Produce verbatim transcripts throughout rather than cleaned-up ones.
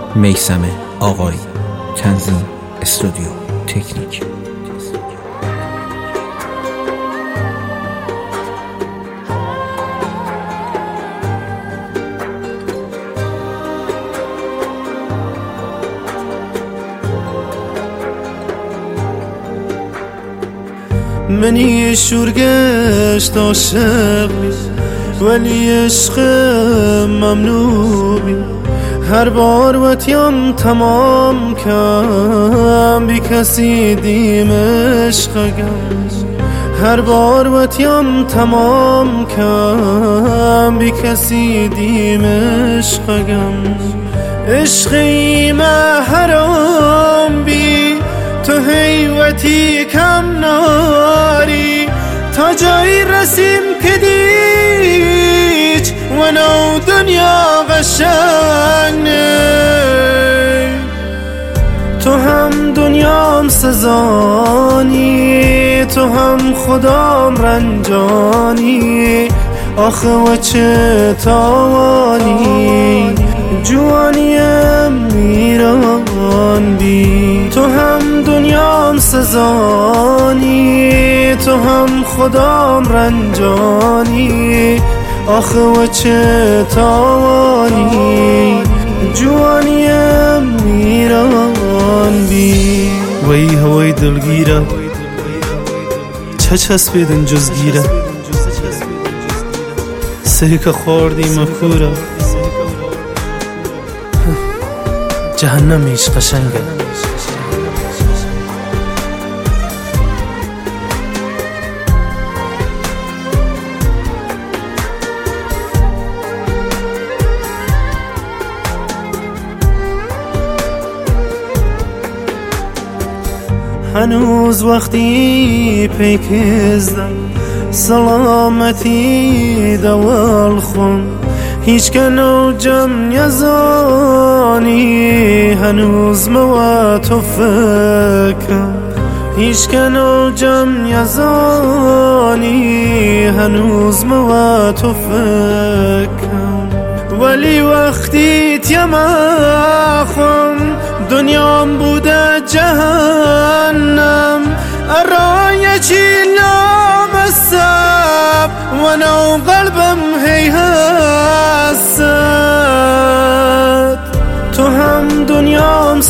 میثم آقایی، تنظیم استودیو تکنیک. منی شورگشت عاشق ولی عشق ممنوعی، هر بار وطیم تمام کم بی کسی دیم عشقگم، هر بار وطیم تمام کم بی کسی دیم عشقگم. عشقیم حرام بی تو حیوتی کم ناری، تا جایی رسیم که دیج و نو دنیا قشنگ نی. تو هم دنیام سزانی، تو هم خدام رنجانی، آخه و چه تاوانی جوانیم میران بی. تو هم دنیام سزانی، تو هم خدام رنجانی، آخه و چه تاوانی جوانیم میران بی. وی هوای دلگیره چه چسبیدن جزگیره، سه که خوردی مکوره، جهنمیش قشنگه. هنوز وقتی پیکزدم سلامتی دوال خون، هیچ کنو جم یزانی، هنوز موا تو فکرم، هیچ کنو جم یزانی، هنوز موا تو فکرم. ولی وقتی تیم خون دنیام بوده جهنم، ارای چی لامستم و نو قلبم هی هست. تو هم دنیام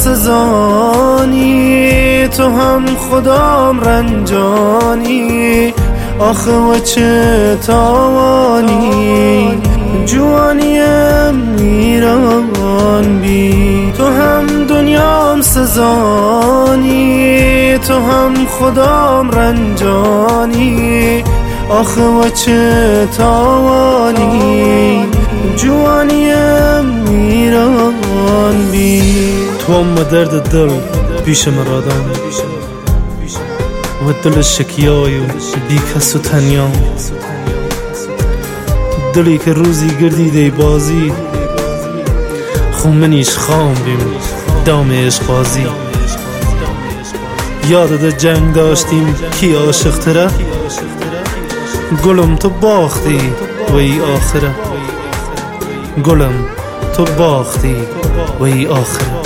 سزانی، تو هم خدام رنجانی، آخه و چه تاوانی جوانیم میران بی. تو هم دنیام سزانی، تو هم خدام رنجانی، آخه و چه تاوانی جوانیم میران بی. تو هم درد دل پیش مرادان و دل شکیای و بی کس و تنیا، دلی که روزی گردیده بازی، خون منیش خام بیم دام عشق بازی. یادت جنگ داشتیم کی عاشق تره، گلم تو باختی و ای آخره، گلم تو باختی و ای آخره.